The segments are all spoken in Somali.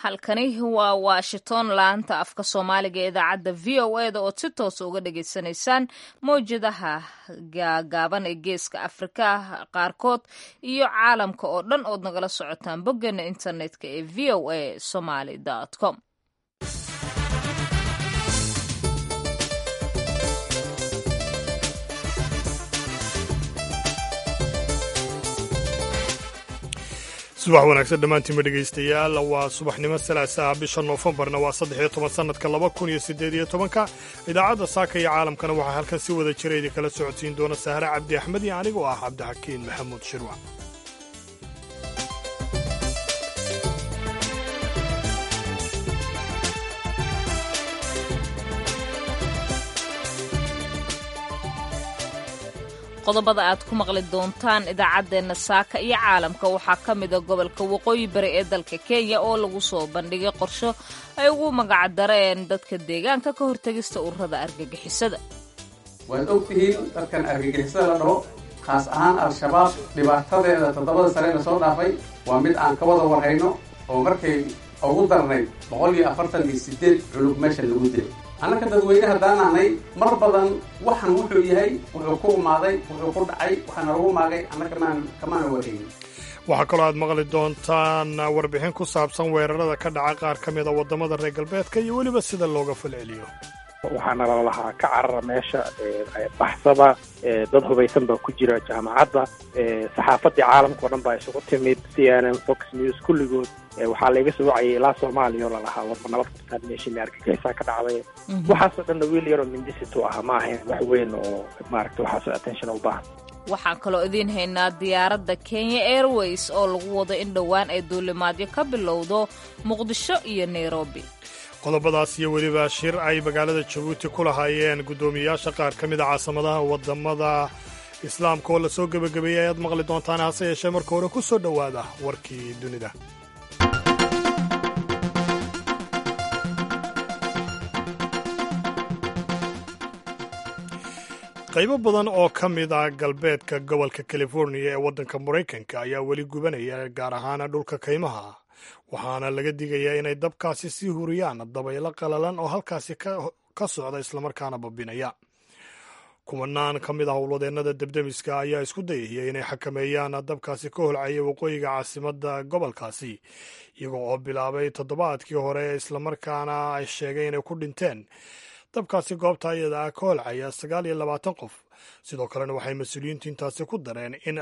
halkani waa washington laanta afka soomaaliga ee idaacadda v o eda ood si toosa uga dhagaysanaysaan mawjadaha gaagaaban ee geeska afrika qaarkood iyo caalamka oo dhan ood nagala socotaan boggeena internetka ee v o a somaly com subax wanaagsan dhammaantiinma dhegaystayaal waa subaxnimo salaasaha bisha noofembarna waa 13 sannadka 2018 idaacadda saaka iyo caalamkana waxaa halkan si wada jira idinkala socodsiin doona sahre cabdi axmed iyo anigoo ah cabdixakiin maxamuud shirwac qodobada aad ku maqli doontaan idaacaddeenna saaka iyo caalamka waxaa ka mida gobolka waqooyi bari ee dalka kenya oo lagu soo bandhigay qorsho ay ugu magacdareen dadka deegaanka ka hortegista ururada argagixisada waad ogtihiin dadkan argagixisada la dhaho khaas ahaan al-shabaab dhibaatadeeda 7 sane la soo dhaafay waa mid aan ka wada warhayno oo markay ugu darnayd 148 culub meesha lagu dilay annaka dadweyne haddaan ahnay mar badan waxan wuxuu yahay wuxuu ku umaaday wuxuu ku dhacay waxaana lagu maagay annaka kamaana warhaynin waxaa kaloo aad maqli doontaan warbixin ku saabsan weerarada ka dhaca qaar ka mida waddamada reer galbeedka iyo weliba sida looga falceliyo waxaana lalahaa ka carara meesha baxsada dad hubaysan baa ku jira jaamacadda saxaafadii caalamka o dhan baa isugu timid CNN Fox News kulligood waxaa laga soo wacayay ilaa Soomaaliya oo lalahaa warba nabad qabtaan meeshii argagixisa ka dhacday waxaasoo dhanna wiil yaroo mindisitu ah ma ahayn wax weyn oo maaragta waxaasoo attention u baahan waxaan kaloo idiin haynaa diyaaradda Kenya Airways oo lagu wado in dhowaan ay duulimaadyo ka bilowdo Muqdisho iyo Nairobi qodobadaas iyo weliba shir ay magaalada Jabuuti ku lahaayeen guddoomiyayaasha qaar ka mida caasimadaha waddamada islaamka oo la soo gebagabeeyey ayaad maqli doontaan hase yeeshee marka hore ku soo dhowaada warkii dunida qaybo badan oo ka mid ah galbeedka gobolka California ee waddanka Maraykanka ayaa weli gubanaya gaar ahaan dhulka kaymaha waxaana laga digayaa inay dabkaasi sii huriyaan dabaylo qalalan oo halkaasi ka socda islamarkaana babinaya kumanaan ka mid ah howlwadeennada debdemiska ayaa isku dayaya inay xakameeyaan dabkaasi ka holcaya waqooyiga caasimadda gobolkaasi iyagoo oo bilaabay toddobaadkii hore islamarkaana ay sheegay inay ku dhinteen dabkaasi goobta ayada ah ka holcaya 29 qof sidoo kalena waxay mas-uuliyiintu intaasi ku dareen in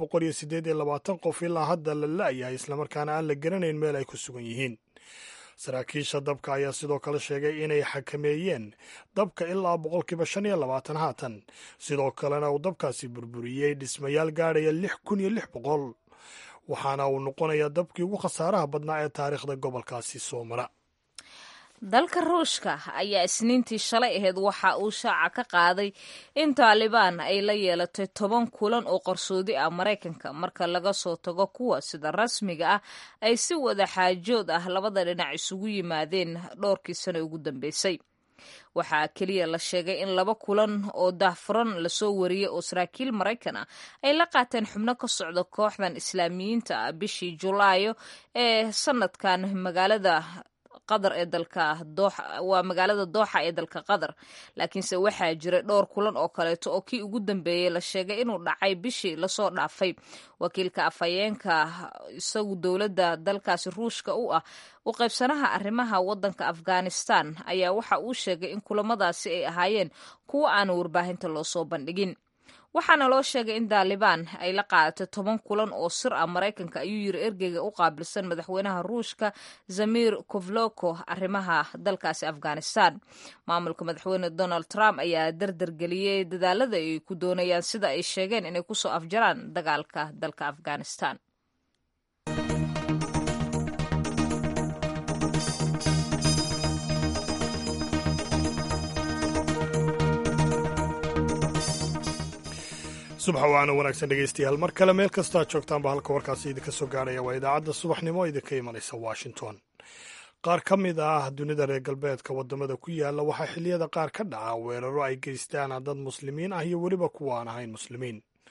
228 qof ilaa hadda la la'yahay islamarkaana aan la garanayn meel ay ku sugan yihiin saraakiisha dabka ayaa sidoo kale sheegay inay xakameeyeen dabka ilaa 25% haatan sidoo kalena uu dabkaasi burburiyey dhismayaal gaadhaya 6,600 waxaana uu noqonayaa dabkii ugu khasaaraha badnaa ee taariikhda gobolkaasi soo mara dalka ruushka ayaa isniintii shalay ahayd waxa uu shaaca ka qaaday in taalibaan ay la yeelatay 10 kulan oo qarsoodi ah Maraykanka marka laga soo tago kuwa sida rasmiga ah ay si wada xaajood ah labada dhinac isugu yimaadeen dhowrkii sano ugu dambeysay waxaa keliya la sheegay in 2 kulan oo daahfuran lasoo wariyey oo saraakiil Maraykan ah ay la qaateen xubno ka socda kooxdan islaamiyiinta ah bishii Julaayo ee sanadkan magaalada qadar ee dalka Dooxa waa magaalada Dooxa ee dalka Qadar laakiinse waxaa jiray dhowr kulan oo kaleeto oo kii ugu dambeeyay la sheegay inuu dhacay bishii la soo dhaafay wakiilka afhayeenka isagu dowladda dalkaasi Ruushka u ah u qaybsanaha arrimaha waddanka Afghanistan ayaa waxa uu sheegay in kulamadaasi ay ahaayeen kuwa aan warbaahinta loo soo bandhigin waxaana loo sheegay in Taliban ay la qaadatay 10 kulan oo sir ah Maraykanka ayuu yiri ergeyga u qaabilsan madaxweynaha Ruushka Zamir Kovloko arrimaha dalkaasi Afghanistan maamulka madaxweyne Donald Trump ayaa dardargeliyay dadaalada ay ku doonayaan sida ay sheegeen inay ku soo afjaraan dagaalka dalka Afghanistan subax waana wanaagsan dhegaystayaal mar kale meel kastaa joogtaanba halka warkaasi idinka soo gaaraya waa idaacadda subaxnimo idinka imanaysa Washington qaar ka mid ah dunida reer galbeedka waddamada ku yaala waxaa xilliyada qaar ka dhaca weeraro ay geystaan dad muslimiin ah iyo weliba kuwa aan ahayn muslimiin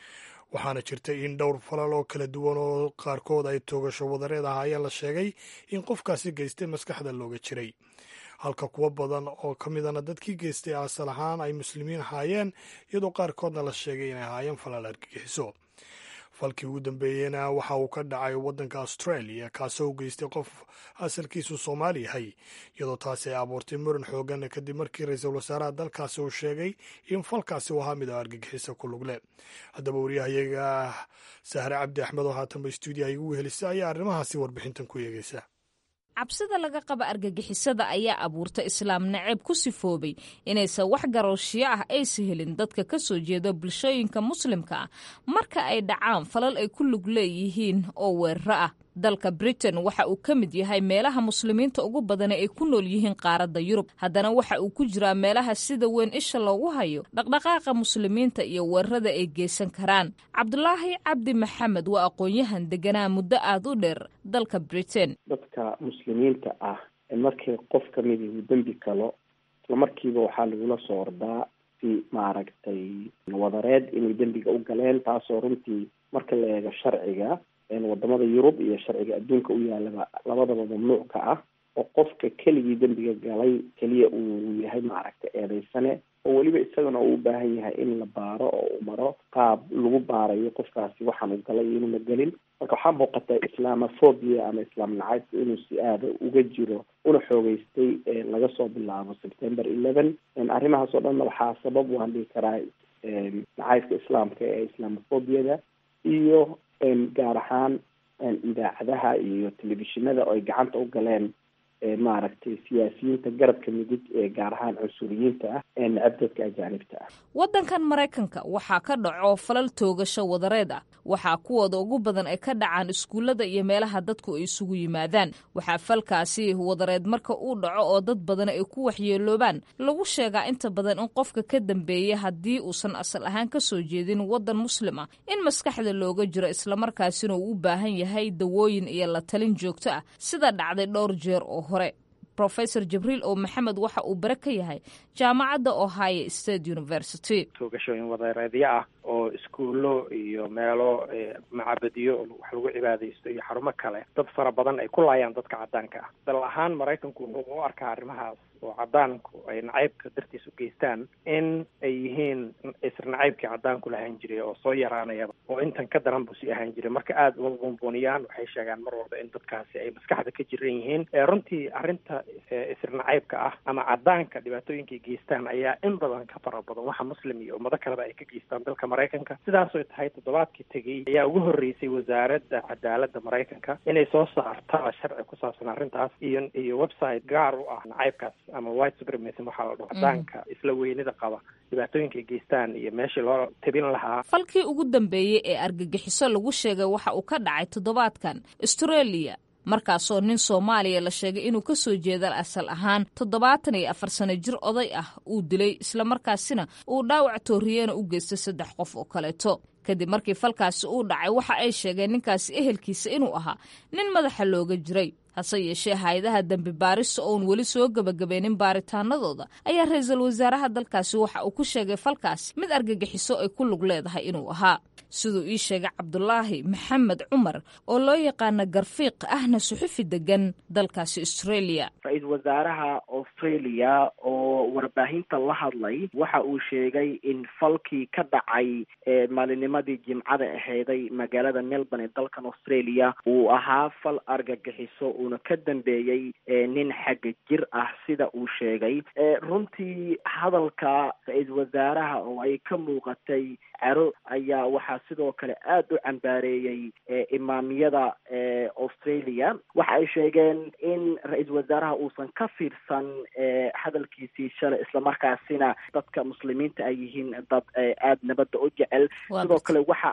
waxaana jirta in dhowr falal oo kala duwan oo qaarkood ay toogasho wadareed ahaayeen la sheegay in qofkaasi geystay maskaxda looga jiray, halka kuwo badan oo ka midana dadkii geystay asal ahaan ay muslimiin ahaayeen, iyadoo qaarkoodna la sheegay inay ahaayeen falal argagixiso. falkii ugu dambeeyeyna waxa uu ka dhacay waddanka australia, kaasoo u geystay qof asalkiisu soomaali yahay, iyadoo taasi ay abuurtay muran xoogan kadib markii ra-iisul wasaaraha dalkaasi uu sheegay in falkaasi uu ahaa mid argagixiso ku lug leh. haddaba wariyahayaga sahre cabdi axmed oo haatanba stuudiyaha igu wehelisa ayaa arrimahaasi warbixintan ku eegeysa. cabsida laga qaba argagixisada ayaa abuurta islaam naceeb ku sifoobay inaysan wax garooshiyo ah aysa helin dadka ka soo jeeda bulshooyinka muslimka ah marka ay dhacaan falal ay ku lug leeyihiin oo weeraro ah. dalka Britain waxa uu ka mid yahay meelaha muslimiinta ugu badan ay ku nool yihiin qaaradda Yurub, haddana waxa uu ku jiraa meelaha sida weyn isha loogu hayo dhaqdhaqaaqa muslimiinta iyo weerarada ay geysan karaan. Cabdulaahi Cabdi Maxamed waa aqoon-yahan deganaa muddo aad u dheer dalka Britain. dadka muslimiinta ah markii qof ka mid uu dambi kalo isla markiiba waxaa lagula soo ordaa si maaragtay wadareed inay dambiga u galeen, taasoo runtii marka la eego sharciga wadamada Yurub iyo sharciga adduunka u yaalaba labadaba mamnuuc ka ah, oo qofka keligii dambiga galay keliya uu yahay maaragtay eedeysane, oo weliba isagana uu u baahan yahay in la baaro oo uu maro qaab lagu baarayo qofkaasi waxaan uu galay inuuna gelin. marka waxaa muuqata islamophobia ama islaam nacaybka inuu si aada uga jiro una xoogeystay laga soo bilaabo September 11. arrimahaas oo dhanna waxaa sabab waan dhihi karaa nacaybka islaamka ee islamophobiyada iyo gaar ahaan idaacadaha iyo telefishinada oo ay gacanta u galeen maaragtay siyaasiyiinta garabka midig ee gaar ahaan cunsuriyiinta ah ee necab dadka ajaanibta ah. waddankan Maraykanka waxaa ka dhaco falal toogasho wadareed ah, waxaa kuwooda ugu badan ay ka dhacaan iskuullada iyo meelaha dadku ay isugu yimaadaan. waxaa falkaasi wadareed marka uu dhaco oo dad badan ay ku waxyeeloobaan lagu sheegaa inta badan in qofka ka dambeeya haddii uusan asal ahaan ka soo jeedin waddan muslim ah in maskaxda looga jiro islamarkaasina uu u baahan yahay dawooyin iyo la talin joogto ah, sida dhacday dhowr jeer oo hore. Professor Jibriil oo Maxamed waxa uu bare ka yahay jaamacadda Ohio State University. toogashooyin wadareedyo ah oo iskuulo iyo meelo macabadiyo wax lagu cibaadaysto iyo xarumo kale dad fara badan ay ku laayaan dadka cadaanka ah. dal ahaan Maraykanku wuxuu u arkaa arrimahaas oo cadaanku ay nacaybka dartiis u geystaan in ay yihiin isra nacaybkii cadaanku lahaan jiray oo soo yaraanayaba oo intan ka daran buu sii ahaan jiray. marka aada uga buunbuuniyaan waxay sheegaan mar walba in dadkaasi ay maskaxda ka jiran yihiin. runtii arrinta isra nacaybka ah ama cadaanka dhibaatooyinkay geystaan ayaa in badan ka fara badan waxa muslim iyo ummado kaleba ay ka geystaan dalka Maraykanka. sidaasoo tahay toddobaadkii tegey ayaa ugu horreysay wasaaradda cadaaladda Maraykanka inay soo saarta sharci ku saabsan arrintaas iyo website gaar u ah nacaybkaas ama white supremacy waxaa la dhaho cadaanka isla weynida qaba dhibaatooyinkay geystaan iyo meeshii loo tabin lahaa. falkii ugu dambeeyey ee argagixiso lagu sheegay waxa uu ka dhacay toddobaadkan Australia, markaasoo nin Soomaaliya la sheegay inuu ka soo jeeda asal ahaan 74 sano jir oday ah uu dilay islamarkaasina uu dhaawac tooriyeena u geystay 3 qof oo kaleeto. kadib markii falkaasi uu dhacay waxa ay sheegeen ninkaasi ehelkiisa inuu ahaa nin madaxa looga jiray. hase yeeshee hay'adaha dambi baarista oon weli soo gabagabeynin baaritaanadooda ayaa ra-iisul wasaaraha dalkaasi waxa uu ku sheegay falkaasi mid argagixiso ay ku lug leedahay inuu ahaa. siduu ii sheegay Cabdulaahi Maxamed Cumar oo loo yaqaana garfiiq ahna suxufi degan dalkaasi Australia. ra-iisul wasaaraha Australia oo warbaahinta la hadlay waxa uu sheegay in falkii ka dhacay maalinimadii Jimcada aheeday magaalada Melbourne ee dalkan Australia uu ahaa fal argagixiso uuna ka dambeeyey nin xagga jir ah sida uu sheegay. runtii hadalka ra-iisul wasaaraha oo ay ka muuqatay caro ayaa waxaa sidoo kale aada u cambaareeyey imaamiyada Australia. waxa ay sheegeen in ra-iisul wasaaraha uusan ka fiirsan hadalkiisii shalay islamarkaasina dadka muslimiinta ay yihiin dad aada nabadda u jecel. sidoo kale waxa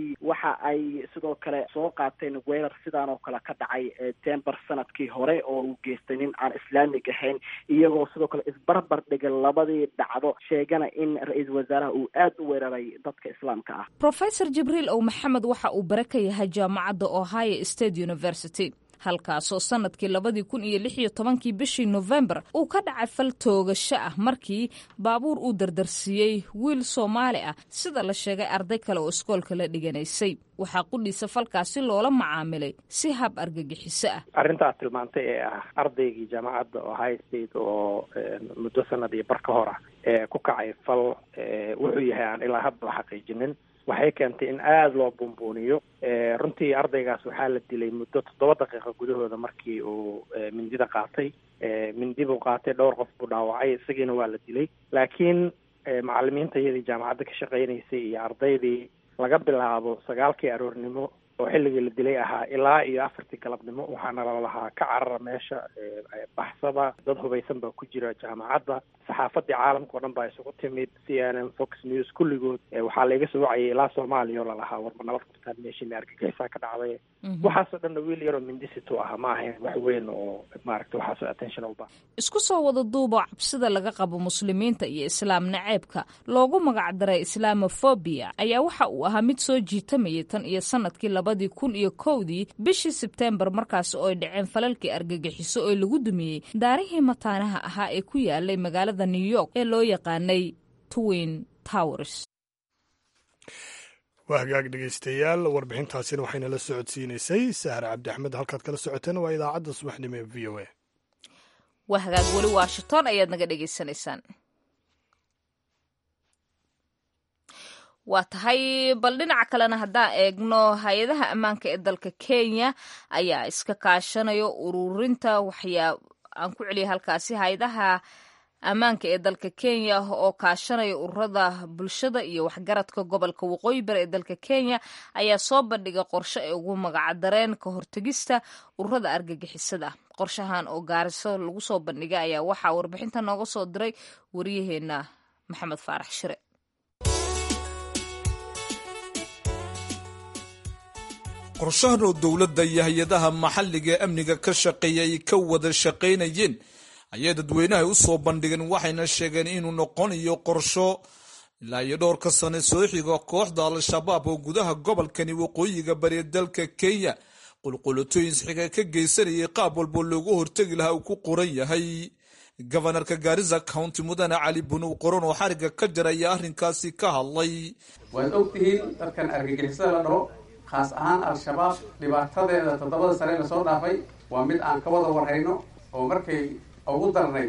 ay sidoo kale soo qaateen weerar sidaan oo kale ka dhacay December sanadkii hore oo uu geystay nin aan islaamig ahayn, iyagoo sidoo kale isbarbar dhigay labadii dhacdo sheegana in ra-iisul wasaaraha uu aada u weeraray dadka islaamka ah. Professor Jibriil oo Maxamed waxa uu bare ka yahay jaamacadda Ohio State University. halkaasoo sanadkii 2016 bishii November uu ka dhacay fal toogasho ah markii baabuur uu dardarsiiyey wiil Soomaali ah sida la sheegay arday kale oo iskoolka la dhiganaysay. waxaa qudhiisa falkaasi loola macaamilay si hab argagixiso ah. arrintaas tilmaantay ee ah ardaygii jaamacadda Ohio State oo muddo sanad iyo bar ka hor ah ee ku kacay fal wuxuu yahay aan ilaa hadda la xaqiijinin waxay keentay in aada loo buunbuuniyo. runtii ardaygaas waxaa la dilay muddo 7 daqiiqo gudahooda markii uu mindida qaatay. mindi buu qaatay, dhowr qof buu dhaawacay, isagiina waa la dilay. laakiin macallimiinta iyadii jaamacadda ka shaqaynaysay iyo ardaydii laga bilaabo 9 aroornimo oo xilligii la dilay ahaa ilaa iyo 4 galabnimo waxaana la lahaa ka carara meesha, baxsada, dad hubaysan baa ku jira jaamacadda. saxaafadii caalamka oo dhan baa isugu timid, CNN, Fox News, kulligood waxaa laga soo wacayay ilaa Soomaaliya oo la lahaa warma nabad qabtaan meeshii argagixisaa ka dhacday. waxaasoo dhan wiil yaroo mindisito ah ma ahayn wax weyn oo maaragtay waxaasoo attention u baahan. isku soo wada duuba cabsida laga qabo muslimiinta iyo islaam naceebka loogu magac daray Islamophobia ayaa waxa uu ahaa mid soo jiitamayay tan iyo sanadkii 2001 bishii Sebtembar markaas oo ay dhaceen falalkii argagixiso oo lagu dumiyey daarihii mataanaha ahaa ee ku yaalay magaalada New York ee loo yaqaanay Twin Towers. waa hagaag dhegeystayaal, warbixintaasina waxayna la socodsiinaysay Sahra Cabdi Axmed. halkaad kala socoteen waa idaacadda subaxnimo ee VOA. waa hagaag weli Washington ayaad naga dhegeysanaysaan. waa tahay bal dhinaca kalena haddaan eegno hay-adaha ammaanka ee dalka Kenya ayaa iska kaashanayo ururinta aan ku celiyay halkaasi hay-adaha ammaanka ee dalka Kenya oo kaashanaya ururada bulshada iyo waxgaradka gobolka waqooyi bari ee dalka Kenya ayaa soo bandhigay qorshe ay ugu magacdareen ka hortagista ururada argagixisada. qorshahan oo Gaariso lagu soo bandhigay ayaa waxaa warbixinta nooga soo diray wariyaheena Maxamed Faarax Shire. qorshahan oo dowladda iyo hay-adaha maxalliga ee amniga ka shaqeeya ay ka wada shaqaynayeen ayay dadweynaha u soo bandhigeen, waxayna sheegeen inuu noqonayo qorsho ilaa iyo dhowr ka sano soo xiga kooxda al-shabaab oo gudaha gobolkani waqooyiga bari dalka Kenya qulqulatooyin xiga ka geysanayay qaab walba loogu hortagi lahaa uu ku qoran yahay. gobanarka Garissa County Mudane Cali Bunow qoran oo xariga ka jaraya arrinkaasi ka hadlay. waad ogtihiin dadkan argagixisada la dhaho khaas ahaan al-shabaab dhibaatadeeda 7 sane la soo dhaafay waa mid aan ka wada warhayno oo markay ugu darnay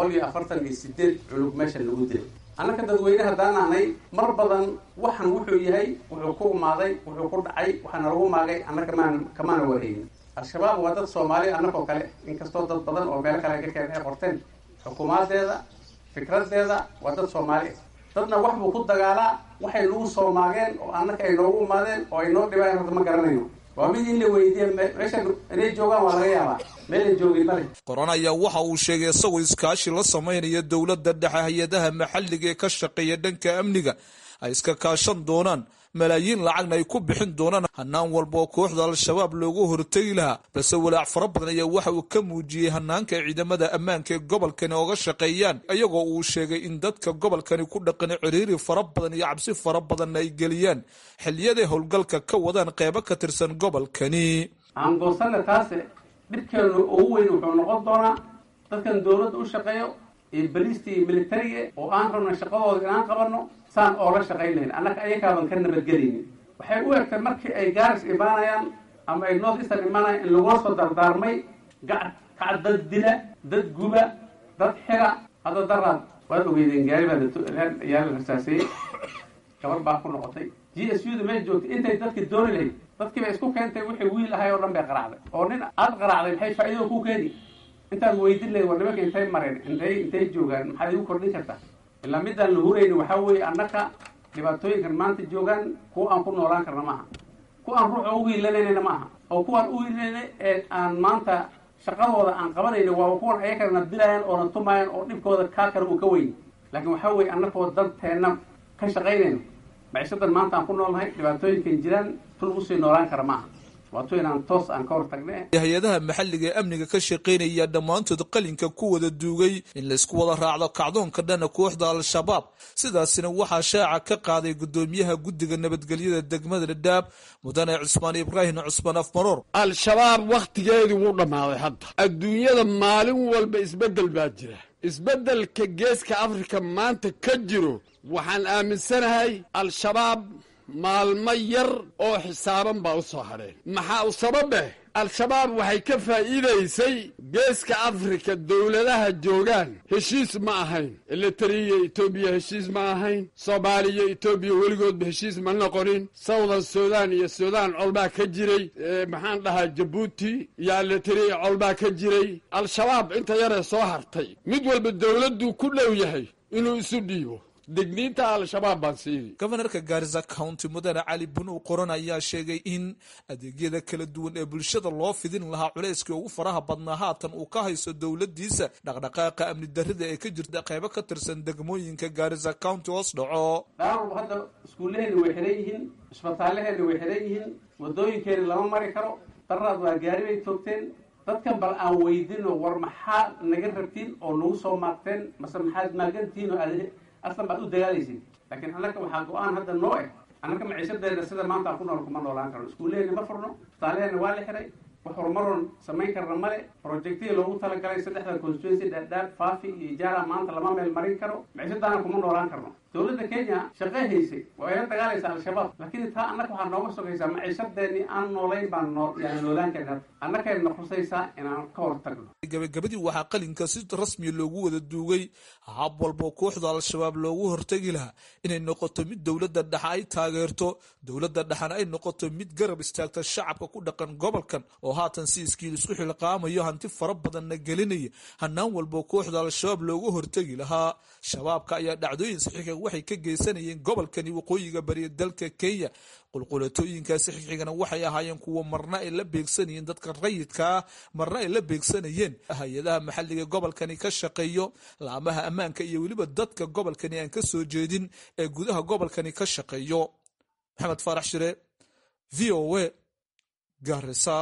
148 culub meesha lagu dilay. annaka dadweynaha daanaanay mar badan waxan wuxuu yahay, wuxuu ku umaaday, wuxuu ku dhacay, waxaana lagu maagay annaka kamaana warhaynin. al-shabaab waa dad Soomaali annakoo kale, inkastoo dad badan oo meel kale ka keen ay qorteen xukuumadeeda fikradeeda waa dad Soomaali. dadna wax buu ku dagaalaa, waxay lagu soo maageen oo annaka ay noogu umaadeen oo ay noo dhibaan hadda ma garanayno. waa mid in la weydiiyo meesha inay joogaan waa laga yaabaa meelay joogin male. qoran ayaa waxa uu sheegay isagoo iskaashi la samaynaya dowladda dhexe hay-adaha maxalliga ee ka shaqeeya dhanka amniga ay iska kaashan doonaan malaayiin lacagna ay ku bixin doonaan hanaan walba oo kooxda al-shabaab loogu hortagi lahaa. balse walaac fara badan ayaa waxa uu ka muujiyey hanaanka ciidamada ammaanka ee gobolkani ooga shaqeeyaan, iyagoo uu sheegay in dadka gobolkani ku dhaqan ciriiri fara badan iyo cabsi fara badan ay geliyaan xiliyaday howlgalka ka wadaan qeybo ka tirsan gobolkani. aan goosana taase dhibkeenu ugu weyn wuxuu noqon doonaa dadkan dowladda u shaqeeyo iyo baliista iyo militariga oo aan rabna shaqadooda inaan qabanno saan oo la shaqaynayn annaka ayakaaban ka nabadgelaynin. waxay u egtay markii ay Gaaris imaanayaan ama ay North Eastern imaanayaan in lagula soo dardaarmay gacan dad dila, dad guba, dad xira. hadda daraad waad ogeydeen gaari baa yaala rasaasay, gabar baa ku noqotay. GSU-da meesha joogtay intay dadka dooni lahayd dadkii bay isku keentay, wixii wiil ahay oo dhan bay qaraacday. oo nin aad qaraacday maxay faa'iido ku keeni? intaan weydin lahayd war nimanka intay mareen intay joogaan maxaad igu kordhin kartaa? ilaa midaan la hurayni waxaa weeye annaka dhibaatooyinkan maanta joogaan kuwa aan ku noolaan karna maaha, kuwa aan ruuxa ugu hiilanayna maaha, oo kuwaan u hiilanayna ee aan maanta shaqadooda aan qabanayna waa kuwan ayakana dilayaan oo na tumayaan oo dhibkooda kaa kale uu ka weyn. laakiin waxaa weeye annakoo dadteena ka shaqaynayno maciishadan maanta aan ku noolnahay dhibaatooyinkan jiraan tul usii noolaan kara maaha. waato inaan toos aan ka hortagne. hay-adaha maxalliga ee amniga ka shaqaynaya dhammaantood qalinka ku wada duugay in laysku wada raacdo kacdoonka dhana kooxda al-shabaab. sidaasina waxaa shaaca ka qaaday gudoomiyaha guddiga nabadgelyada degmada Dhadhaab mudane Cusmaan Ibraahim Cusmaan Afmaroor. al-shabaab wakhtigeedii wuu dhammaaday hadda. adduunyada maalin walba isbeddel baa jira. isbeddelka geeska afrika maanta ka jiro waxaan aaminsanahay al-shabaab maalmo yar oo xisaaban baa u soo hadheen. maxaa u sababeh al-shabaab waxay ka faa'iidaysay geeska afrika dowladaha joogaan heshiis ma ahayn. eritrea etoobiya heshiis ma ahayn. soomaaliya etoobiya weligoodba heshiis ma noqonin. sawdan suudaan iyo suudaan colbaa ka jiray. maxaan dhahaa jabuuti iyo eritrea colbaa ka jiray. al-shabaab inta yaree soo hartay mid walba dowladduu ku dhow yahay inuu isu dhiibo. digniinta al-shabaab baan siiyey. gobanarka Garissa County mudane Cali Bunow Qoran ayaa sheegay in adeegyada kala duwan ee bulshada loo fidin lahaa culayska ugu faraha badnaa haatan uu ka hayso dowladiisa dhaqdhaqaaqa amni darrida ee ka jirta qaybo ka tirsan degmooyinka Garissa County hoos dhaco. dhaawar hadda iskuullaheena way xiran yihiin, isbitaalaheena way xiran yihiin, wadooyinkeena lama mari karo. daraad waa gaari bay toogteen. dadkan bal aan weydino war maxaa naga rabtiin oo nagu soo maarteen mase maxaad maagantiin oo aslan baad u dagaalaysin. laakiin annaka waxaa go-aan hadda noo annaka maciishadeena sida maanta aan ku nool kuma noolaan karno. iskuullaheena ma furno, isbitaalaheena waa la xiray, wax horumaroon samayn karna male. projectiya loogu talagalay 3 constituency Dhadhaab, Faafi iyo Ijaara maanta lama meel marin karo. maciishadaana kuma noolaan karno. dowladda Kenya shaqay haysay waa ila dagaalaysa al-shabaab, laakiin taa annaka waxaa nooga sugaysaa maciishadeeni aan noolayn baan noolaan karna. annakayna khusaysaa inaan ka hortagno. gabagabadii waxaa qalinka si rasmi loogu wada duugay hab walba kooxda al-shabaab loogu hortagi lahaa inay noqoto mid dowladda dhexe ay taageerto, dowladda dhexena ay noqoto mid garab istaagta shacabka ku dhaqan gobolkan oo haatan si iskiil isku xilqaamayo hanti fara badanna gelinaya hanaan walba kooxda al-shabaab loogu hortagi lahaa. shabaabka ayaa dhacdooyin saxiixa waxay ka geysanayeen gobolkani waqooyiga bariya dalka Kenya. qulqulatooyinkaasi xigxigana waxay ahaayeen kuwa marna ay la beegsanayeen dadka rayidka ah, marna ay la beegsanayeen hay-adaha maxalliga gobolkani ka shaqeeyo, laamaha ammaanka iyo weliba dadka gobolkani aan ka soo jeedin ee gudaha gobolkani ka shaqeeyo. Maxamed Faarax Shire, VOA, Garissa.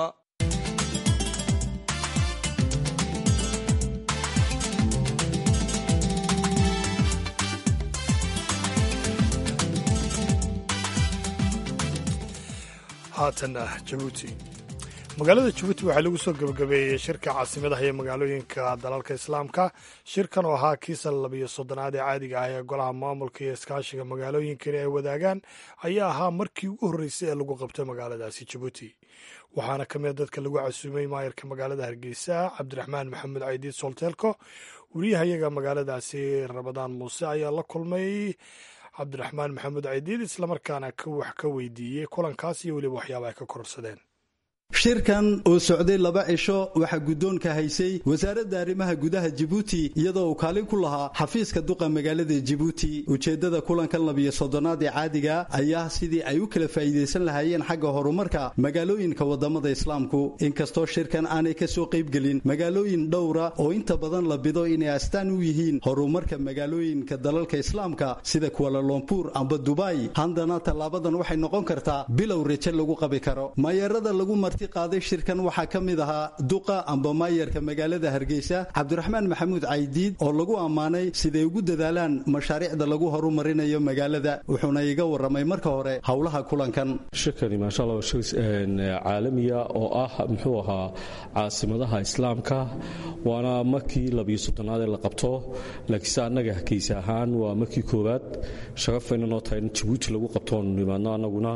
haatana Jabuuti. magaalada Jabuuti waxaa lagu soo gabagabeeyey shirka caasimadaha ee magaalooyinka dalalka islaamka. shirkan oo ahaa kiisa 13aad ee caadiga ah ee golaha maamulka iyo iskaashiga magaalooyinkani ay wadaagaan ayaa ahaa markii ugu horreysay ee lagu qabtay magaaladaasi Jabuuti. waxaana ka mid dadka lagu casuumay maayarka magaalada Hargeysa Cabdiraxmaan Maxamed Caydiid Solteelko. wariyahayaga magaaladaasi Rabadaan Muuse ayaa la kulmay Cabdiraxmaan Maxamed Caydiid islamarkaana wax ka weydiiyey kulankaas iyo weliba waxyaaba ay ka kororsadeen. shirkan oo socday 2 cisho waxaa guddoonka haysay wasaaradda arrimaha gudaha Djibouti iyadoo uu kaalin ku lahaa xafiiska duqa magaalada Djibouti. ujeedada kulankan 13aad ee caadiga ayaa sidii ay u kala faa'iideysan lahaayeen xagga horumarka magaalooyinka wadamada islaamku. inkastoo shirkan aanay ka soo qayb gelin magaalooyin dhowra oo inta badan la bido inay astaan u yihiin horumarka magaalooyinka dalalka islaamka sida Kuala Lumpur amba Dubai, haddana talaabadan waxay noqon kartaa bilow rajo lagu qabi karo. maayarada lagu qaaday shirkan waxaa ka mid ahaa duqa amba maayarka magaalada Hargeysa Cabdiraxmaan Maxamuud Caydiid oo lagu ammaanay siday ugu dadaalaan mashaariicda lagu horumarinayo magaalada. wuxuuna iga waramay marka hore howlaha kulankan. shirkani ma sha Allah caalamiya oo ah muxuu ahaa caasimadaha islaamka waana markii 13aad la qabto, laakiin anaga Hargeysa ahaan waa markii koowaad. sharafayna noo tahay in Djibouti lagu qabto nimaadna anaguna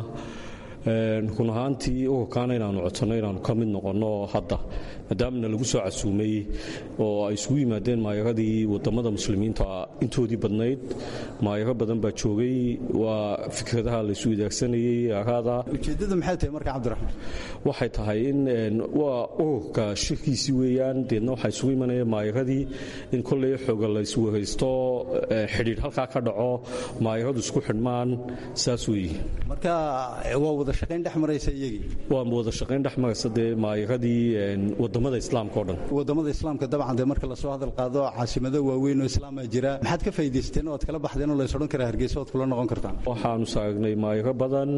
kun ahaantii uga kaana inaanu codsanno inaanu ka mid noqonno hadda maadaamana lagu soo casuumay oo ay isugu yimaadeen maayaradii wadamada muslimiinta intoodii badnayd. maayaro badan baa joogay, waa fikradaha laysu idaagsanayey araada. ujeedada maxay tahay marka Cabdiraxmaan? waxay tahay in waa ururka shirkiisii weeyaan, deedna waxaa isugu imanaya maayaradii in kolley xooga laysu waraysto, xidhiidh halkaa ka dhaco, maayaradu isku xidhmaan, saas weeye. marka waa wada shaqayn dhex maraysa iyagii waa wada shaqayn dhex maraysa dee maayiradii wadamada islaamka oo dhan wadamada islaamka dabcan dee marka lasoo hadal qaado caasimado waaweyn oo islaama jira maxaad ka faa'iidaysteen oo aad kala baxdeen oo la is odhan karaa Hargeysa ood kula noqon kartaan waxaanu saagnay maayiro badan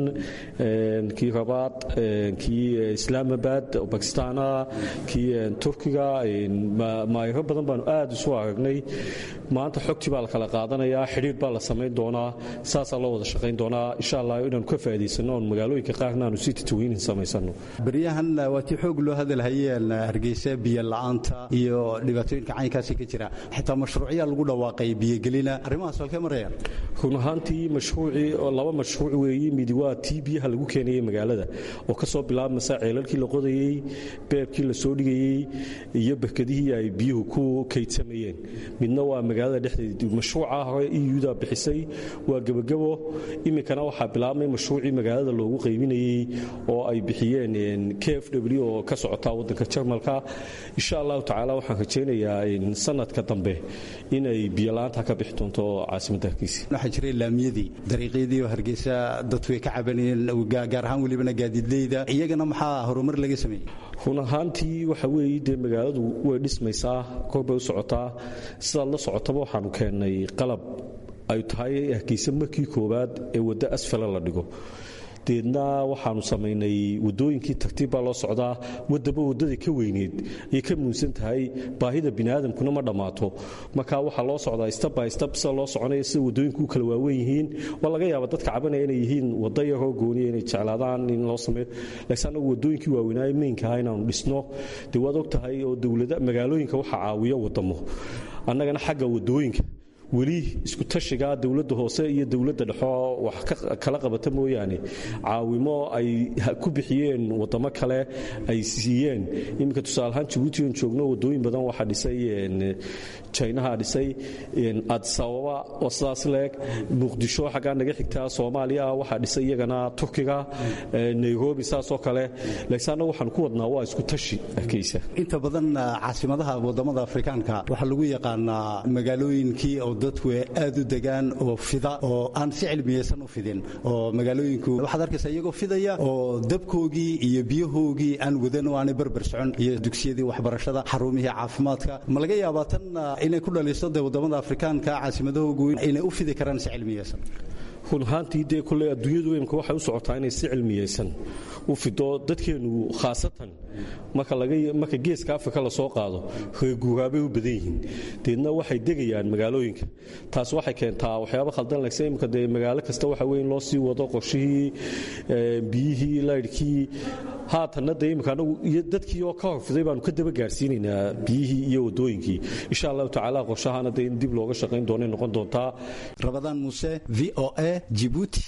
kii Rabat kii Islamabad oo Pakistan kii Turkiga maayiro badan baan aad isu aragnay maanta xogtii baa la kala qaadanayaa xiriir baa la sameyn doonaa saas loo wada shaqayn doonaa insha Allah inaan ka faa'iideysano oo magaalooyinka qaarna aanu si tatooyin sameysano bariyahan waa tii xoog loo hadal hayeen Hargeysa biyo la'aanta iyo dhibaatooyinka caynkaas ka jira xitaa mashruuciya lagu dhawaaqay biyo gelina arrimahaas halkee marayaan runaantii mashruuci oo laba mashruuc weeyii mid waa biyaha lagu keenay magaalada oo ka soo bilaabmasa ceelalkii la qodayay beebkii la soo dhigayay iyo bakadihii ay biyuhu ku kaydsamayeen midna waa magaalada dhexdeeda mashruuca hore EUda bixisay waa gabagabo iminkana waxa bilaabmay mashruuci magaalada loogu qaybinayay oo ay bixiyeen KfW oo ka socota wadanka Jarmalka insha Allah taala waxaan rajeynayaa in sanadka dambe inay biyo la'aanta ka bixi doonto caasimadda Hargeysa waxa jiray laamiyadii dariiqyadii oo Hargeysa dadku ay ka cabanayeen gaar ahaan waliba gaadiidleyda iyagana maxaa horumar laga sameeyay runaantii waxa weeye de magaaladu way dhismaysaa koob u socotaa sida la socotaba waxaanu keenay qalab ay tahay Hargeysa markii koobaad ee wada asfala la dhigo deedna waxaanu sameynay wadooyinkii tartiib baa loo socdaa wadada ka weyneed ay ka muunsan tahay baahida bini'aadamkuna ma dhamaato marka waxa loo socdaa step by step sida loo soconay sida wadooyinku kala waaweyn yihiin waa laga yaabaa dadka cabanaya inay yihiin wada yaroo gooniya inay jeclaadaan in loo sameeyo laakiin anagu wadooyinkii waaweynaa meynka inaanu dhisno dee waad og tahay oo dawladda magaalooyinka waxa caawiyo wadamo annagana xagga wadooyinka weli isku tashiga dawladda hoose iyo dawladda dhexe wax kala qabata mooyaane caawimo ay ku bixiyeen wadamo kale ay siiyeen iminka tusaalahan Djibouti oo joogno wadooyin badan waxa dhisay China dhisay Addis Ababa oo sidaas leeg Muqdisho xaga naga xigta Soomaaliya waxa dhisay iyagana Turkiga Nairobi saas oo kale laakiin waxaan ku wadnaa waa isku tashi Hargeysa inta badan caasimadaha wadamada Afrikaanka waxa lagu yaqaanaa magaalooyinkii dadku aad u degaan oo fida oo aan si cilmiyeysan u fidin oo magaalooyinku waxaad arkaysaa iyagoo fidaya oo dabkoogii iyo biyahoogii aan wadan oo aan barbar socon iyo dugsiyadii waxbarashada xarumihii caafimaadka ma laga yaabaa tan inay ku dhaliso wadamada Afrikaanka caasimadahoodu inay u fidi karaan si cilmiyeysan runtii de kulli adduunyadu imka waxay u socotaa inay si cilmiyeysan u fido dadkeenu khaasatan marka geeska Afrika la soo qaado guuraabay u badan yihiin deedna waxay degayaan magaalooyinka taas waxay keentaa waxyaabo khaldan laakiin imka de magaalo kasta waxa weyn loo sii wado qorshihii biyihii laydhkii haatana de imka anagu iyo dadkii oo ka horfiday baanu ka daba gaarsiinaynaa biyihii iyo wadooyinkii insha Allah taala qorshahana de in dib looga shaqayn doono noqon doontaa Ramadan Muse VOA Djibouti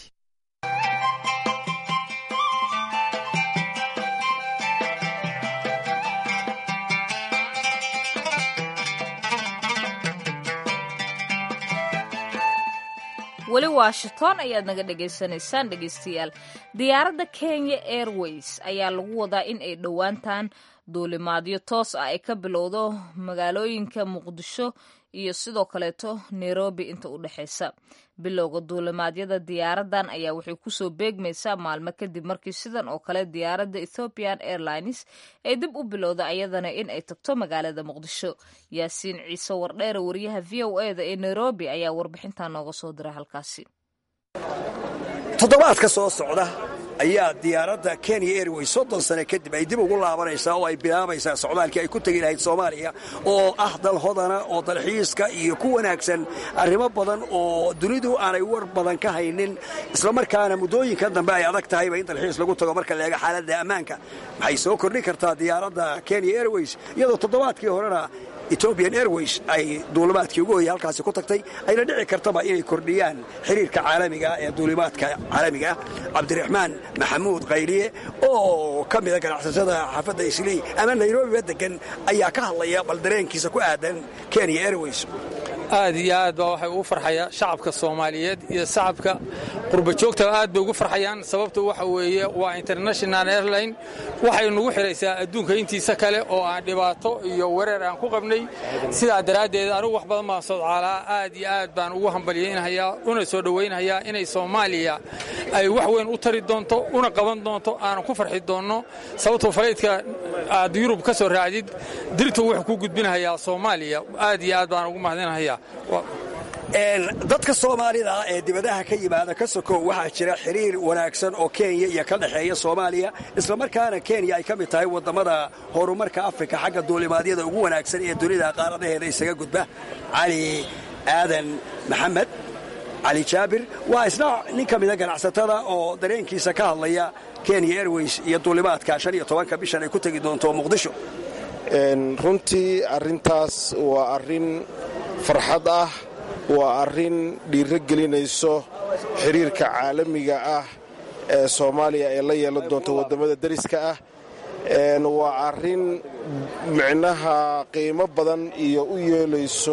weli Washington ayaad naga dhageysanaysaan dhageystayaal diyaaradda Kenya Airways ayaa lagu wadaa in ay dhowaantaan duulimaadyo toos ah ay ka bilowdo magaalooyinka Muqdisho iyo sidoo kaleeto Nairobi inta u dhaxaysa bilowga duulimaadyada diyaaradan ayaa waxay ku soo beegmaysaa maalmo kadib markii sidan oo kale diyaaradda Ethiopian Airlines ay dib u bilowda ayadana in ay tagto magaalada Muqdisho Yaasiin Ciise Wardheer wariyaha VOA-da ee Nairobi ayaa warbixinta nooga soo diray halkaasi toddobaadka soo socda ayaa diyaaradda Kenya Airways 30 sano kadib ay dib ugu laabanaysaa oo ay bilaabaysaa socdaalkii ay ku tagi lahayd Soomaaliya oo ah dal hodana oo dalxiiska iyo ku wanaagsan arrimo badan oo dunidu aanay war badan ka haynin isla markaana muddooyinka dambe ay adag tahay in dalxiis lagu tago marka la eego xaaladda ammaanka maxay soo kordhin kartaa diyaaradda Kenya Airways iyadoo toddobaadkii horena Ethiopian Airways ay duulimaadkii ugu horeeyay halkaas ku tagtay ayna dhici kartaba inay kordhiyaan xiriirka caalamiga ee duulimaadka caalamiga Cabdiraxmaan Maxamuud Qayliye oo ka mid ah ganacsatada xaafadda Islii ama Nairobi degan ayaa ka hadlaya bal dareenkiisa ku aadan Kenya Airways aad iyo aad baa waxay ugu farxaya shacabka Soomaaliyeed iyo shacabka qurba joogta aad bay ugu farxayaan sababtu waxa weeye waa international airline waxay nagu xiraysaa adduunka intiisa kale oo aan dhibaato iyo wareer aan ku qabnay sidaa daraaddeed anigu wax badan baan socdaalaa aad iyo aad baan ugu hambalyaynayaa una soo dhowaynayaa inay Soomaaliya ay wax weyn u tari doonto una qaban doonto aan ku farxi doonno sababtoo faleedka aad Yurub ka soo raacdid dirtu wuxuu ku gudbinayaa Soomaaliya aad iyo aad baan ugu mahadinayaa dadka Soomaalida ee dibadaha ka yimaada ka sokow waxaa jira xiriir wanaagsan oo Kenya iyo ka dhaxeeya Soomaaliya isla markaana Kenya ay ka mid tahay wadamada horumarka Afrika xagga duulimaadyada ugu wanaagsan ee dunida qaaradaheeda isaga gudba Ali Aadan Maxamed Ali Jaabir waa isna nin ka mid ah ganacsatada oo dareenkiisa ka hadlaya Kenya Airways iyo duulimaadka 15 bishan ay ku tagi doonto Muqdisho runtii arintaas waa arin farxad ah waa arin dhiirigelinayso xiriirka caalamiga ah ee Soomaaliya ay la yeelan doonto wadamada dariska ah waa arin micnaha qiimo badan iyo u yeelayso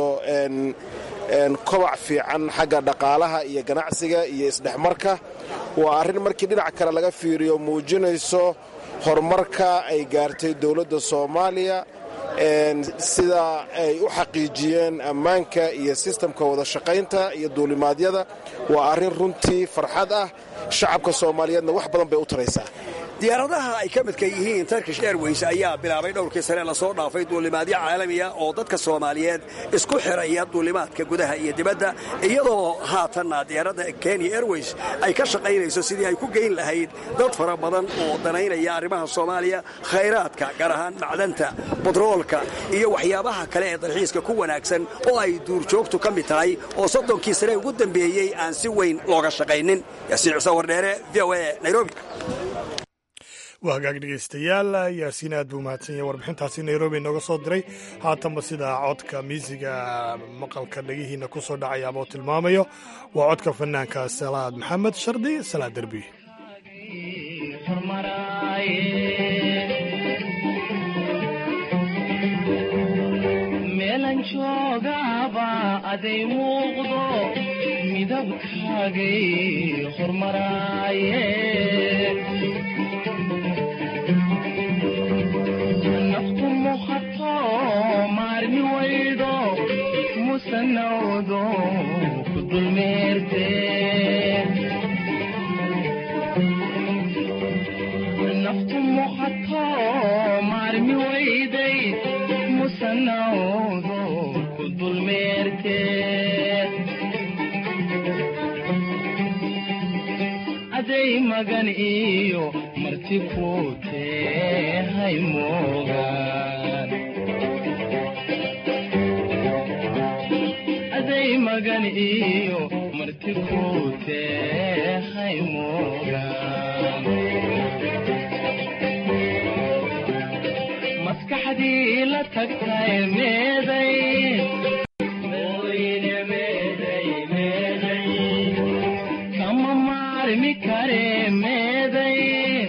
kobac fiican xagga dhaqaalaha iyo ganacsiga iyo isdhexmarka waa arin markii dhinac kale laga fiiriyo muujinayso horumarka ay gaartay dawladda Soomaaliya sida ay u xaqiijiyeen ammaanka iyo sistamka wada shaqaynta iyo duulimaadyada waa arin runtii farxad ah shacabka Soomaaliyeedna wax badan bay u taraysaa diyaaradaha ay ka midka yihiin Turkish Airways ayaa bilaabay dhowrkii sane la soo dhaafay duulimaadyo caalami ah oo dadka Soomaaliyeed isku xiraya duulimaadka gudaha iyo dibadda iyadoo haatanna diyaaradda Kenya Airways ay ka shaqaynayso sidii ay ku geyn lahayd dad fara badan oo danaynaya arrimaha Soomaaliya khayraadka gaar ahaan macdanta batroolka iyo waxyaabaha kale ee dalxiiska ku wanaagsan oo ay duurjoogtu ka mid tahay oo 30kii sane ugu dambeeyay aan si weyn looga shaqaynin Yaasiin Ciise Wardheere VOA Nairobi waa hagaag dhegaystayaal yaasiin aad buu mahadsan yahay warbixintaasi Nairobi nooga soo diray haatanba sida codka miisiga maqalka dhagihiina ku soo dhacaya oo tilmaamayo waa codka fanaanka Salaad Maxamed Shardi Salaad Derbi meelan joogaba aday muuqdo midabkaagay hormaraaye naftu muqato maarmi waydo musanawdo ku dulmeerte naftu muqato maarmi wayday musanawdo ku dulmeerte aday magan iyo marti ku hay moogan aday magan iyo marti ku hay moogan maskaxdii la tagtay meeday kama maarmi kare meeday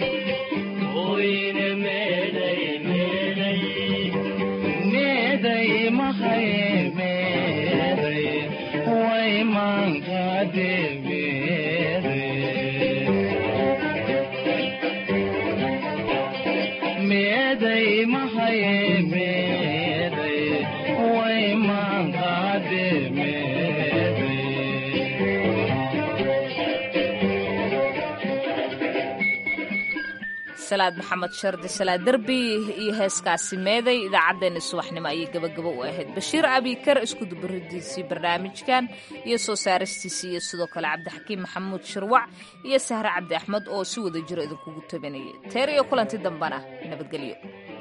salaad maxamed shardi salaad derbi iyo heeskaasi meeday idaacaddeenna subaxnimo ayay gabagabo u ahayd bashiir abikar isku dubaridiisii barnaamijkan iyo soo saaristiisii iyo sidoo kale cabdixakiim maxamuud shirwac iyo sahre cabdi axmed oo si wada jiro idinkugu tobanayay teer iyo kulanti dambana nabadgelyo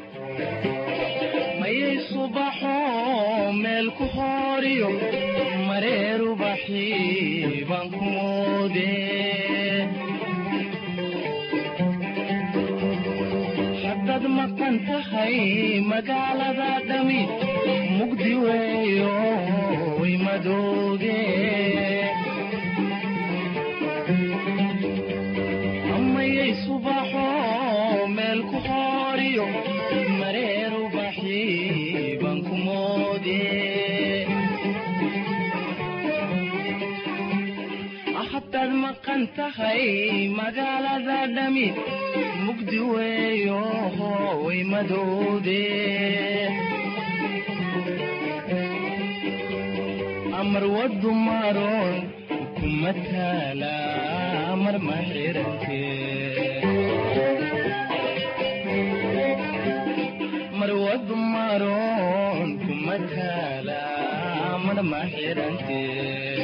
mayay subaxo meel ku horiyo mareeru baxii baan ku moodee dad maqan tahay magaalada dhami mugdi weeyo way madooge amayay subaxo meel ku horiyo mareeru baxii baan ku moode ahadad maqan maqan tahay magaalada dhami mugdi weeyo way madowde amar wadu maroon kuma taala amar mahirante mar wadu maroon kuma taala amar mahirante